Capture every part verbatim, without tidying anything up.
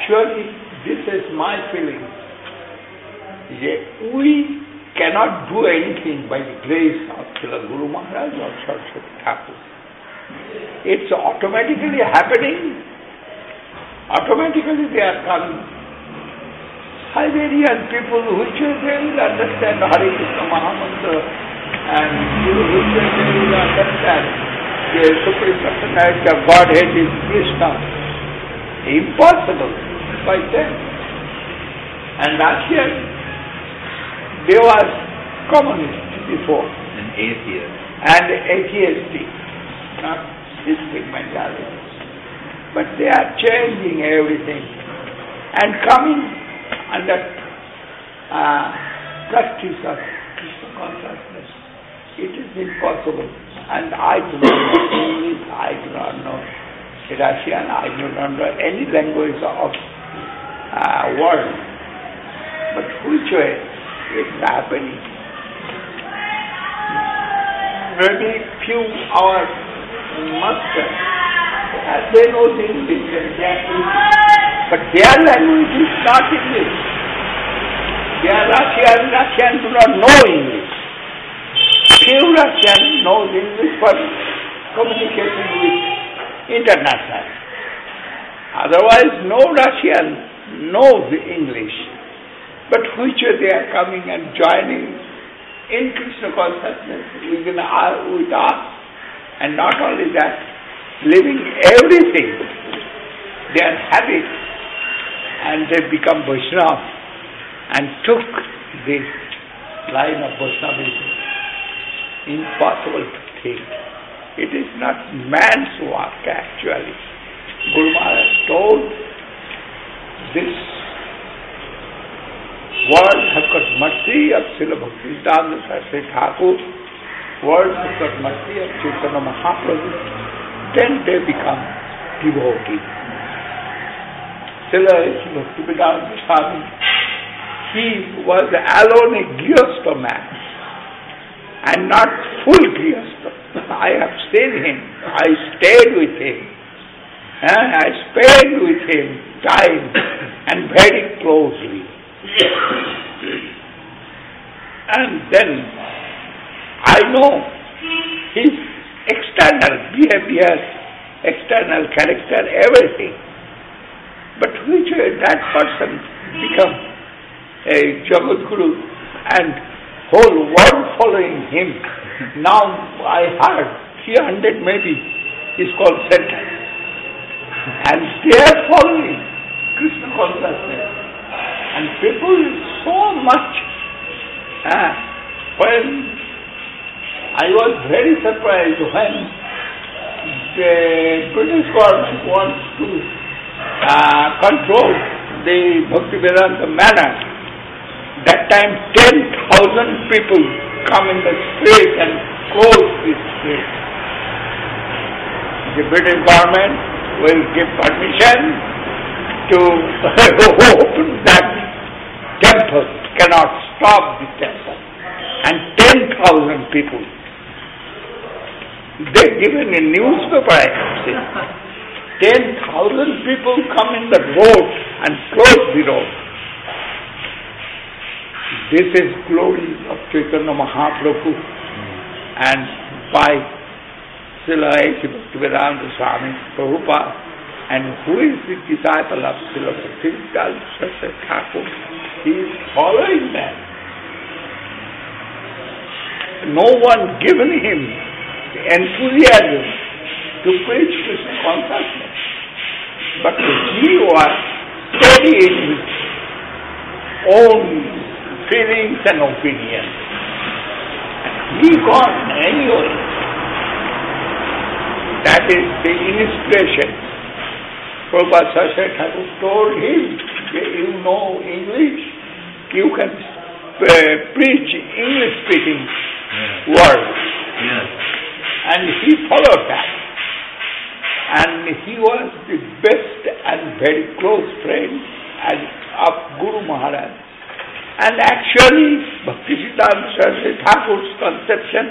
actually, this is my feeling. We cannot do anything by the grace of Srila Guru Maharaj or Saraswati Thakur. It's automatically happening. Automatically they are coming. Siberian people which they will understand Hare Krishna Mahamantra, and which they will understand the Supreme Personality of Godhead is Krishna. Impossible by them. And Russia, they were communist before. And atheist. And atheistic. Not systemic mentality. But they are changing everything and coming under uh, practice of Krishna consciousness. It is impossible. And I do not know English, I do not know Russian, I do not know any language of uh, world. But which way it's happening? Maybe few hours master, and they know English and Japanese, but their language is not English. Their Russian, Russian do not know English. Few Russian knows English for communication with international. Otherwise, no Russian knows English. But which way they are coming and joining in Krishna consciousness within our, with us, and not only that, living everything, their habit, and they become Vaishnava and took this line of Vaishnavism. Impossible to think. It is not man's work actually. Guru Maharaj told this world has got mercy of Srila Bhaktisiddhanta Saraswati Thakur, world has got mercy of Chaitanya Mahaprabhu, then they become devotees. Srila Bhaktisiddhanta Swami, he was alone a Grihastha man and not full Grihastha. I have seen him, I stayed with him, and I spent with him time and very closely. And then I know his external behavior, external character, everything. But which way that person become a Jagat Guru and whole world following him. Now I heard three hundred maybe is called center. And they are following Krishna consciousness. And people so much. Uh, when I was very surprised when the British government wants to uh, control the Bhaktivedanta manner, that time ten thousand people come in the street and close the street. The British government will give permission to open that temple, cannot stop the temple. And ten thousand people. They given a newspaper, I have seen. ten thousand people come in the road and close the road. This is glory of Chaitanya Mahaprabhu and by Srila Bhaktivedanta Swami Prabhupada. And who is the disciple of Srila Bhaktisiddhanta Saraswati Thakur? He is following them. No one given him the enthusiasm to preach Krishna consciousness. But he was steady in his own feelings and opinions. And he gone anyway. That is the inspiration. Prabhupada Saraswati Thakur told him, you know English, you can uh, preach English-speaking yes. world. Yes. And he followed that. And he was the best and very close friend of Guru Maharaj. And actually, Bhaktisiddhanta Saraswati Thakur's conception,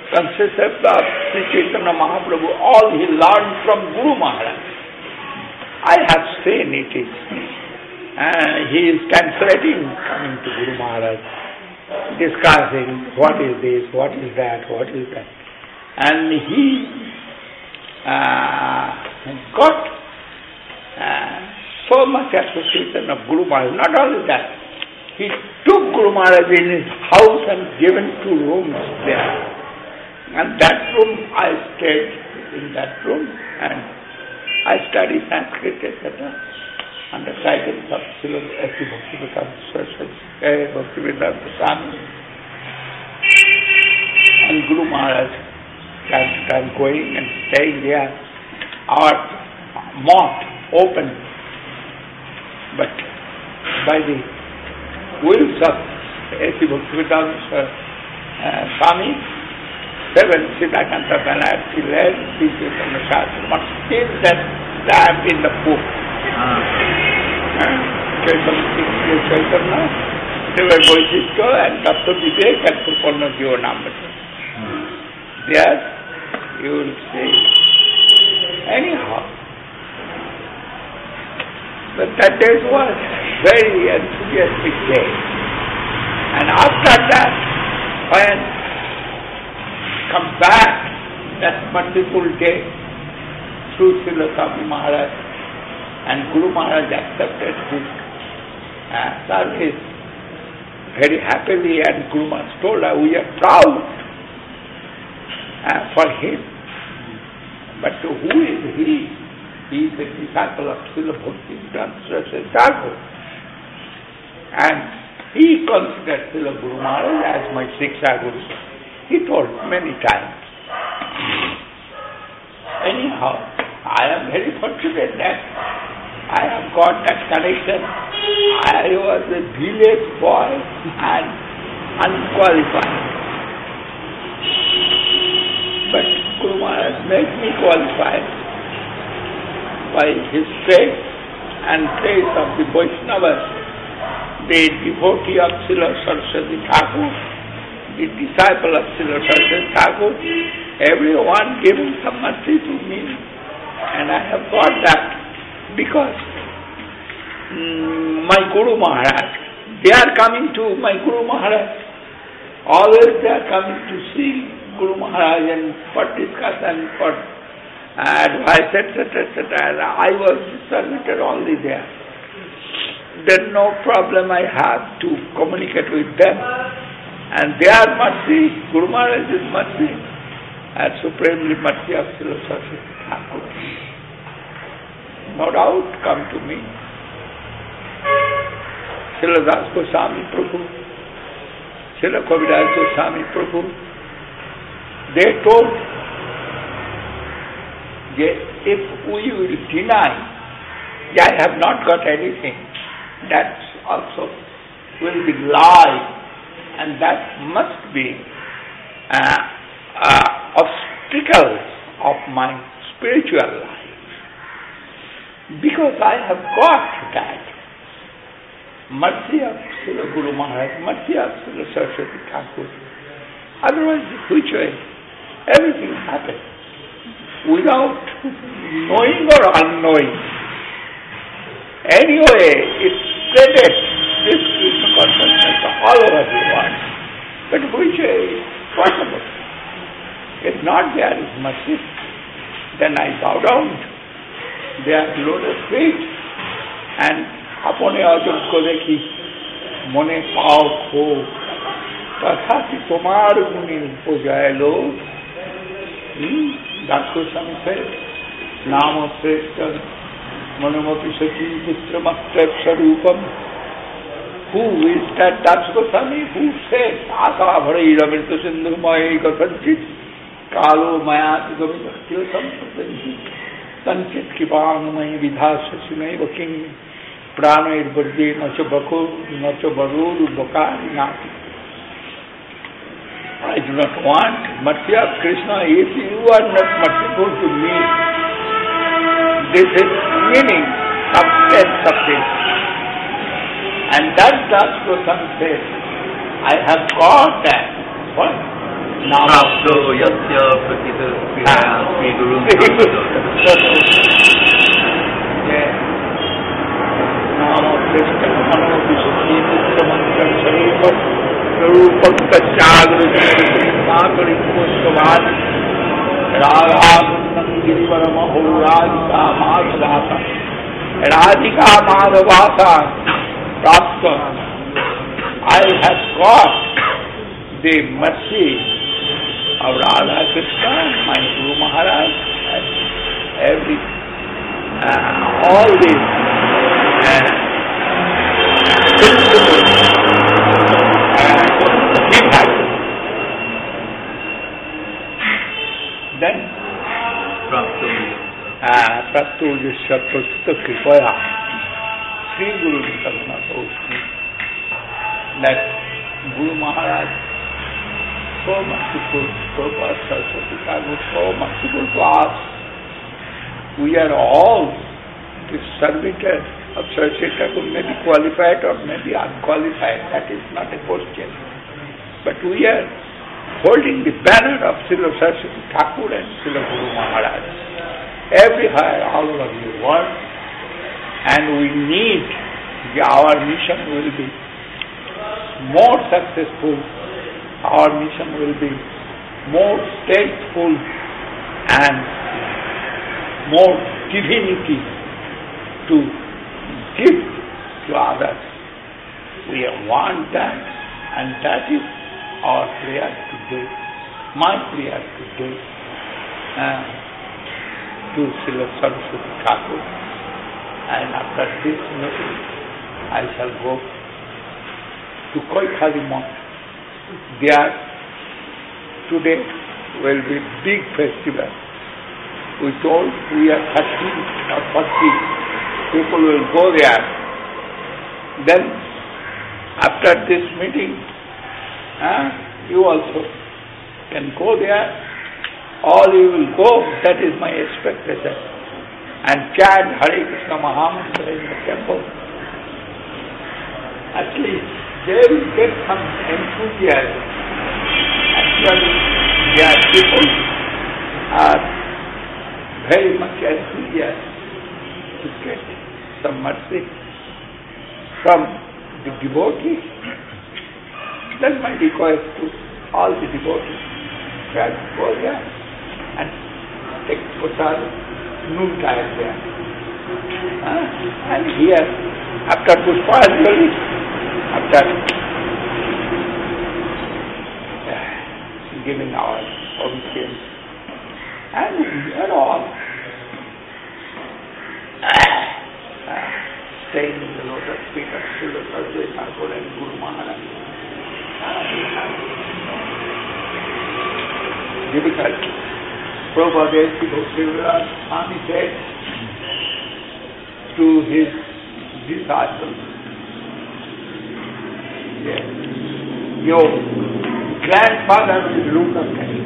concept of Sri Chaitanya Mahaprabhu, all he learned from Guru Maharaj. I have seen it is. Uh, he is translating, coming to Guru Maharaj, discussing what is this, what is that, what is that. And he uh, got uh, so much association of Guru Maharaj. Not only that, he took Guru Maharaj in his house and given two rooms there. And that room, I stayed in that room and I studied Sanskrit, et cetera, under guidance of Srila Bhaktivedanta Saraswati, Bhaktivedanta Swami. And Guru Maharaj, time to time going and staying there. Our mouth open, but by the wills of Srila Bhaktivedanta uh, Swami, seven Siddhakanta Banarsi led teachers on the Shastra, but still that lab in the book. Chaitanya, Chaitanya, Srila Vaishishka and Doctor Vivek and Purpanna Jivanamrita. There you will see. Anyhow, but that day was very enthusiastic day. And after that, when come back that merciful day through Srila Swami Maharaj, and Guru Maharaj accepted his uh, service very happily, and Guru Maharaj told us, we are proud uh, for him. But who is he? He is a disciple of Srila Bhaktivedanta Saraswati Thakur. And he considered Srila Guru Maharaj as my Siksha Guru. He told many times. Anyhow, I am very fortunate that I have got that connection. I was a village boy and unqualified. But Guru Maharaj made me qualified by his faith and faith of the Vaishnavas, the devotee of Srila Saraswati Thakur, the disciple of Srila Saraswati Thakur, everyone giving some mercy to me, and I have got that because mm, my Guru Maharaj, they are coming to my Guru Maharaj, always they are coming to see Guru Maharaj and for discussion, for advice, et cetera, et cetera. And I was servitor only there. There is no problem I have to communicate with them. And their mercy, Guru Maharaj's mercy, and supremely mercy of Srila Saraswati Thakur. No doubt come to me. Srila Das Goswami Prabhu, Srila Kaviraj Goswami Prabhu, they told that if we will deny that I have not got anything, that also will be lie. And that must be uh, uh, obstacles of my spiritual life. Because I have got that mercy of Srila Guru Maharaj, mercy of Srila Saraswati Thakur. Otherwise, which way? Everything happens without knowing or unknowing. Anyway, it's spreaded. This Krishna consciousness all over the world. But which is possible? If not there is mercy, then I bow down. They are lotus feet and apone ajogyo dekhi mone pao kho tathati tomar guni pujayalo. Doctor Swami said, Nama Sreshta Manamapi Sati Putramastra Sarupam. Who is that Das Goswami? Who said, Asa Bharai Ramirta Sindhu Mai Gasanchit Kalo Mayat Govinda Kil Sampatanchit Sanchit Kipang Mai Vidhasa Sinai Vaking Prana Irbadde Nacha Bakur Nacha Barur Bakari Nati. I do not want mercy of Krishna. If you are not merciful to me, this is meaning, substance of this. And that Das Goswami says, I have got that. What? Now. So, yasya pratita kriya sri guru. Krishna Mano Visuddhi Nitya Mantra Sarupa Sarupa Kachagra Makari Kustavati Radha Girivar Maho Radhika Madhavata Radhika Madhavata Prapta. I have got the mercy of Radha Krishna, my Guru Maharaj, and every, uh, all these uh, principles uh, he had. Then Praptulya Prastha Kripaya Sri Guru Karuna Tosti, that Guru Maharaj so merciful, Prabhupada Saraswati Thakur so merciful to us. We are all the servitors of Saraswati Thakur, may be qualified or may be unqualified, that is not a question. But we are holding the banner of Srila Saraswati Thakur and Srila Guru Maharaj everywhere, all over the world, and we need, our mission will be more successful, our mission will be more strengthful and more divinity to give to others. We want that, and that is our prayer today, my prayer today, uh, to Srila Saraswati Thakur. And after this meeting, I shall go to Koikhali Math. There, today will be big festival. We told we are thirty or forty people will go there. Then, after this meeting, uh, you also can go there. All you will go, that is my expectation. And chant Hare Krishna Mahamantra in the temple. At least they will get some enthusiasm. Actually, their people are very much enthusiastic to get some mercy from the devotees. That's my request to all the devotees. Try to go there and take prasad noon time there. Uh, and here, after Pushpanjali, after uh, giving our obeisance, and we are all uh, uh, staying in the lotus feet of Srila Saraswati Thakur and Guru Maharaj. Difficult. Prabhupada Swami said to his disciples, yes, your grandfather will look after you.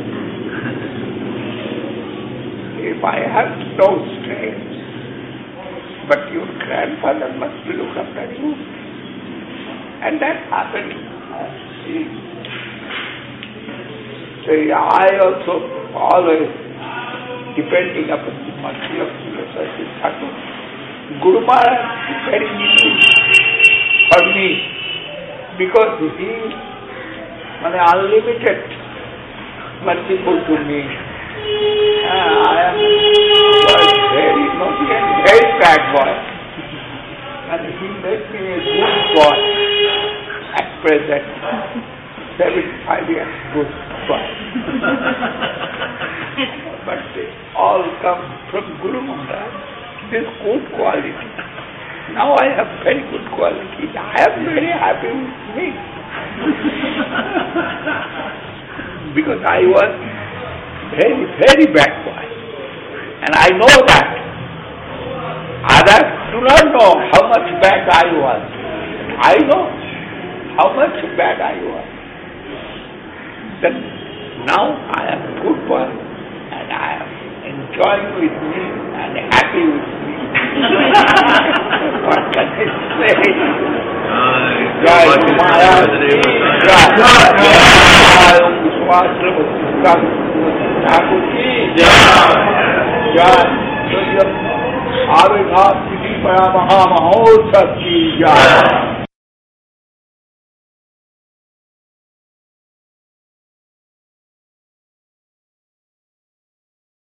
If I have no strength, but your grandfather must look after you. And that happened. See, so I also always depending upon the mercy of Saraswati Thakur. Guru Maharaj is very easy for me because he is unlimited merciful to me. Uh, I am very naughty and very bad boy. And he made me a good boy at present. seventy-five years good boy. But they all come from Guru Maharaj. This good quality. Now I have very good quality. I am very happy with me. Because I was very, very bad boy. And I know that. Others do not know how much bad I was. I know how much bad I was. Then now I am a good boy and I am enjoying with me and happy with me. What can I say? Jai Maharaj, Jai Jai Om Swastra Thakur ki Jai Jai Avirbhav बड़ा महामहोत्सव की जय।